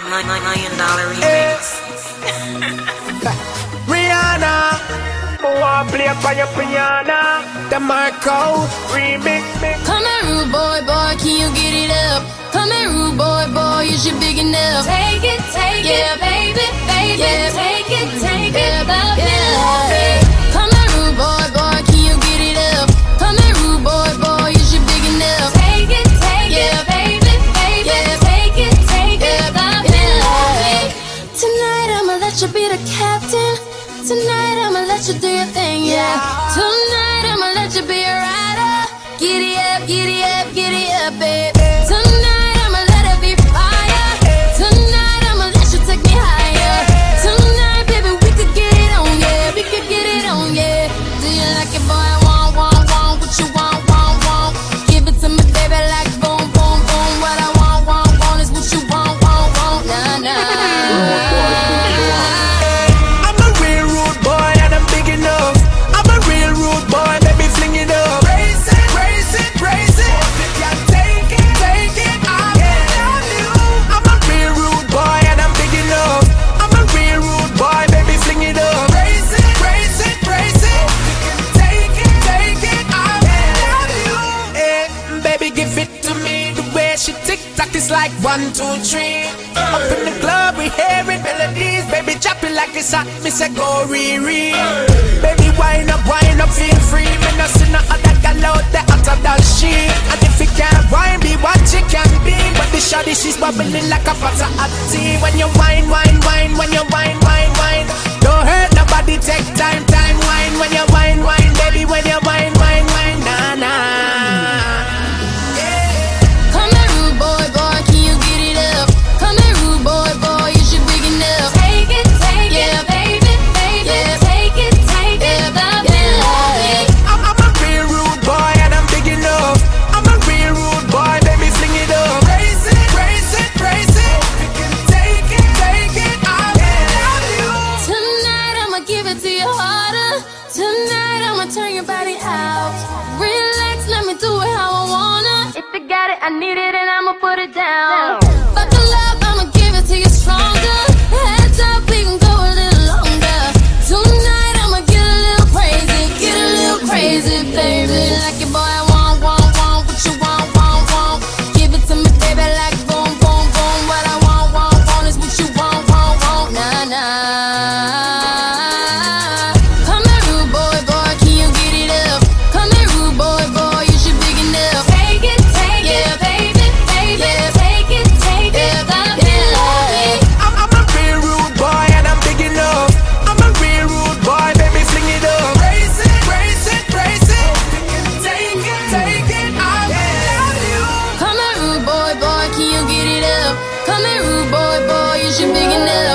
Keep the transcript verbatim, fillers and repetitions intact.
Million dollar remix. Rihanna, I wanna play for your piano. The Marco remix. Come here, rude boy, boy, can you get it up? Come here, rude boy, boy, is you big enough? Take it, take yeah. it, baby, baby, yeah. take it, take yeah. it, love yeah. it, love it. Come here, rude boy, boy, can you get it up? Come here, rude boy, boy, is you big enough? Take it, take yeah. it, baby, baby, yeah. take it, take yeah. it, love it, love it. Tonight I'ma let you be the captain. Tonight I'ma let you do your thing, yeah. Tonight I'ma let you be a rider. Giddy up, giddy up, giddy up, babe. Tonight I'ma let it be fire. Tonight I'ma let you take me higher. Tonight, baby, we could get it on, yeah. We could get it on, yeah. Do you like it, boy? Want, want, want. What you want, want, want. Give it to me, baby, like boom, boom, boom. What I want, want, want is what you want, want, want. Nah, nah. It's like one, two, three. Up in the club, we hearing melodies. Baby, chop it like it's hot. Me say go re-re. Baby, wind up, wind up, feel free. Me no see no other girl out there hotter than she. And if you can't wine, be what you can be. But the shawty, she's bubbling like a pot of hot tea. When you wine, wine, wine. When you wine, wine, wine. Don't hurt nobody, take time, time, wine. When you wine, wine, baby. When you wine, wine, wine. Nah, nah. I need it and I'ma put it down. Fuck the love, I'ma give it to you stronger. Heads up, we can go a little longer. Tonight I'ma get a little crazy, get a little crazy, baby. Like your boy, I want, want, want. What you want, want, want. Give it to me, baby, like boom, boom, boom. What I want, want, want is what you want, want, want. Nah, nah. Come here, rude boy, boy, can you get it up? Come here, rude boy, boy, is you big enough? Take it, take it. Yeah. Come here, rude boy, boy, can you get it up? Come here, rude boy, boy, is you big enough?